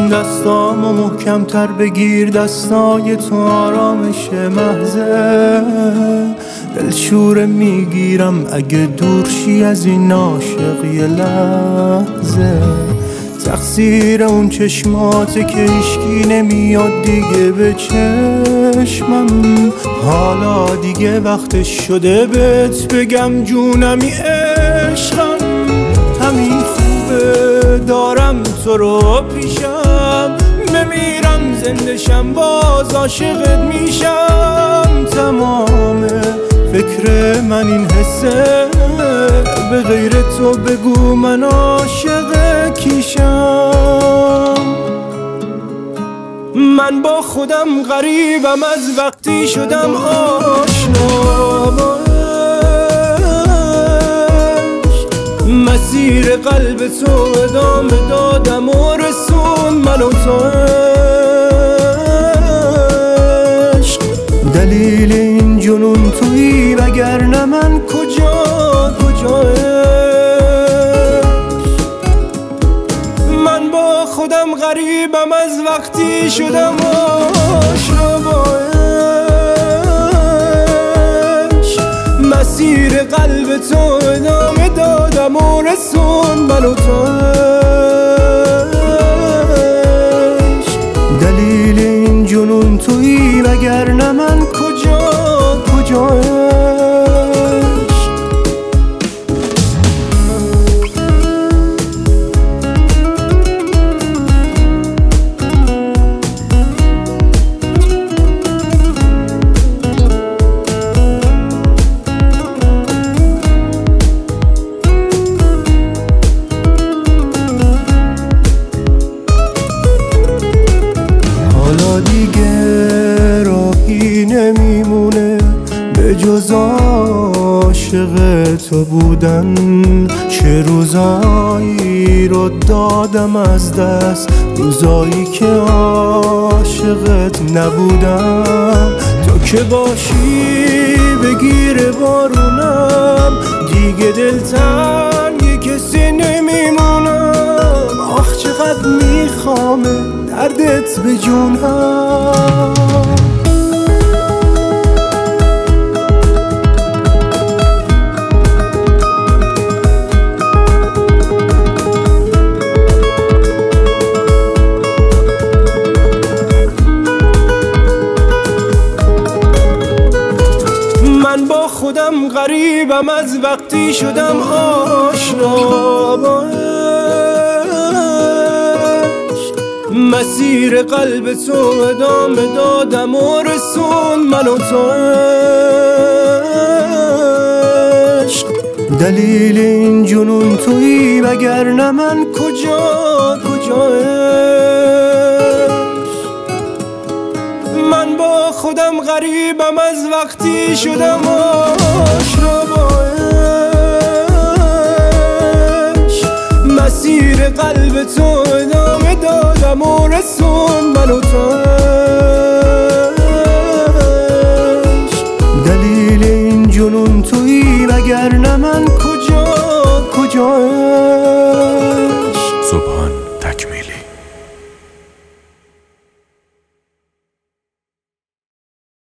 دستامو محکم‌تر بگیر، دستای تو آرامش محضه، دلشوره میگیرم اگه دورشی از این عاشق یه لحظه. تقصیر اون چشماته که هیشکی نمیاد دیگه به چشمم، حالا دیگه وقتش شده بهت بگم جونمی عشقم. همین خوبه دارم تو رو پیشم، بمیرم زندشم باز عاشقت میشم. تمام فکر من این حسه، به غیر تو بگو من عاشق کیشم. من با خودم غریبم از وقتی شدم آشنا با عشق، مسیر قلب تو ادامه دادم و رسون منو تو عشق. دلیل این جنون تویی وگرنه من کجا من با خودم غریبم از وقتی شدم آشنا با عشق، مسیر قلب تو ادامه دادم و رسون منو تو عشق. دلیل این جنون تویی وگرنه من کجا دیگه راهی نمیمونه به جز عاشق تو بودن. چه روزایی رو دادم از دست، روزایی که عاشقت نبودم. تو که باشی بگیره بارونم، دیگه دلتنگ کسی نمیمونم. آخ چقدر میخوامه دردت به جونم. من با خودم غریبم از وقتی شدم آشنا با مسیر قلب تو ادامه دادم و رسون منو تو عشق. دلیل این جنون تویی وگرنه من کجا عشق. من با خودم غریبم از وقتی شدم آشنا با عشق، مسیر قلب تو ادامه دادم و رسون منو تو